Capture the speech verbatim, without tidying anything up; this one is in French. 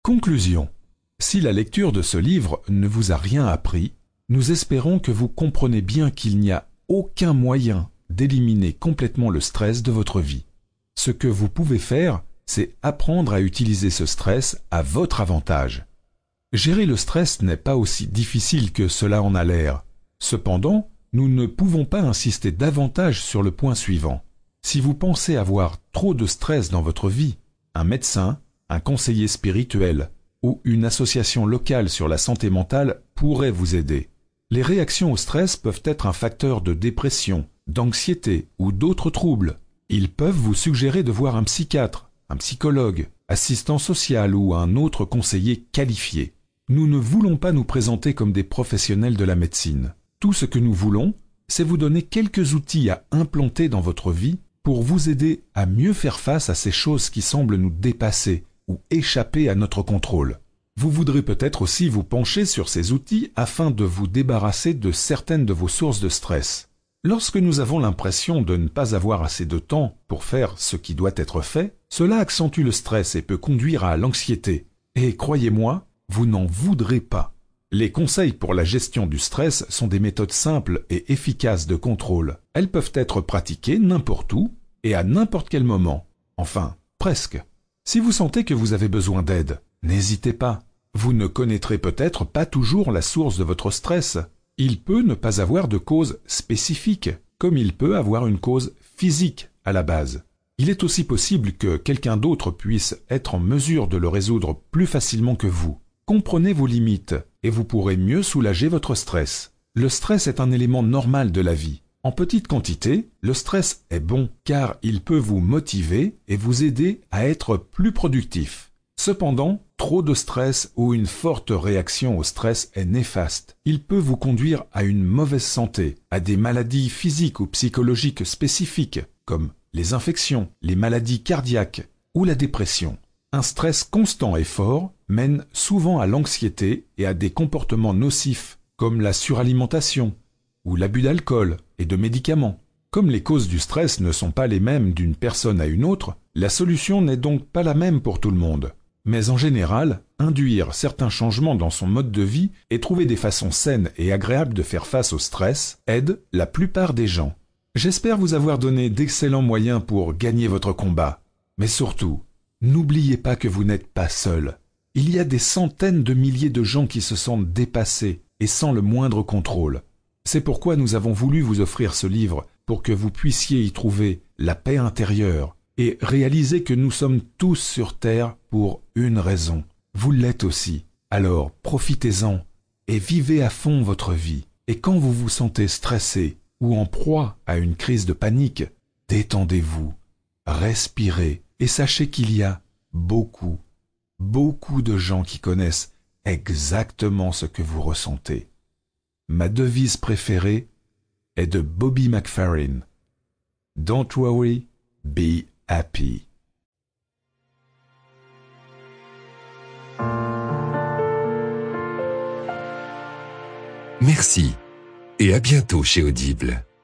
Conclusion. Si la lecture de ce livre ne vous a rien appris, nous espérons que vous comprenez bien qu'il n'y a aucun moyen d'éliminer complètement le stress de votre vie. Ce que vous pouvez faire, c'est apprendre à utiliser ce stress à votre avantage. Gérer le stress n'est pas aussi difficile que cela en a l'air. Cependant, nous ne pouvons pas insister davantage sur le point suivant. Si vous pensez avoir trop de stress dans votre vie, un médecin, un conseiller spirituel ou une association locale sur la santé mentale pourrait vous aider. Les réactions au stress peuvent être un facteur de dépression, d'anxiété ou d'autres troubles. Ils peuvent vous suggérer de voir un psychiatre, un psychologue, assistant social ou un autre conseiller qualifié. Nous ne voulons pas nous présenter comme des professionnels de la médecine. Tout ce que nous voulons, c'est vous donner quelques outils à implanter dans votre vie pour vous aider à mieux faire face à ces choses qui semblent nous dépasser ou échapper à notre contrôle. Vous voudrez peut-être aussi vous pencher sur ces outils afin de vous débarrasser de certaines de vos sources de stress. Lorsque nous avons l'impression de ne pas avoir assez de temps pour faire ce qui doit être fait, cela accentue le stress et peut conduire à l'anxiété. Et croyez-moi, vous n'en voudrez pas. Les conseils pour la gestion du stress sont des méthodes simples et efficaces de contrôle. Elles peuvent être pratiquées n'importe où et à n'importe quel moment. Enfin, presque. Si vous sentez que vous avez besoin d'aide, n'hésitez pas. Vous ne connaîtrez peut-être pas toujours la source de votre stress. Il peut ne pas avoir de cause spécifique, comme il peut avoir une cause physique à la base. Il est aussi possible que quelqu'un d'autre puisse être en mesure de le résoudre plus facilement que vous. Comprenez vos limites et vous pourrez mieux soulager votre stress. Le stress est un élément normal de la vie. En petite quantité, le stress est bon car il peut vous motiver et vous aider à être plus productif. Cependant, trop de stress ou une forte réaction au stress est néfaste. Il peut vous conduire à une mauvaise santé, à des maladies physiques ou psychologiques spécifiques, comme les infections, les maladies cardiaques ou la dépression. Un stress constant et fort mène souvent à l'anxiété et à des comportements nocifs, comme la suralimentation ou l'abus d'alcool et de médicaments. Comme les causes du stress ne sont pas les mêmes d'une personne à une autre, la solution n'est donc pas la même pour tout le monde. Mais en général, induire certains changements dans son mode de vie et trouver des façons saines et agréables de faire face au stress aide la plupart des gens. J'espère vous avoir donné d'excellents moyens pour gagner votre combat. Mais surtout, n'oubliez pas que vous n'êtes pas seul. Il y a des centaines de milliers de gens qui se sentent dépassés et sans le moindre contrôle. C'est pourquoi nous avons voulu vous offrir ce livre pour que vous puissiez y trouver la paix intérieure et réaliser que nous sommes tous sur Terre pour une raison. Vous l'êtes aussi. Alors profitez-en et vivez à fond votre vie. Et quand vous vous sentez stressé ou en proie à une crise de panique, détendez-vous, respirez et sachez qu'il y a beaucoup, beaucoup de gens qui connaissent exactement ce que vous ressentez. Ma devise préférée est de Bobby McFerrin. Don't worry, be happy. Merci et à bientôt chez Audible.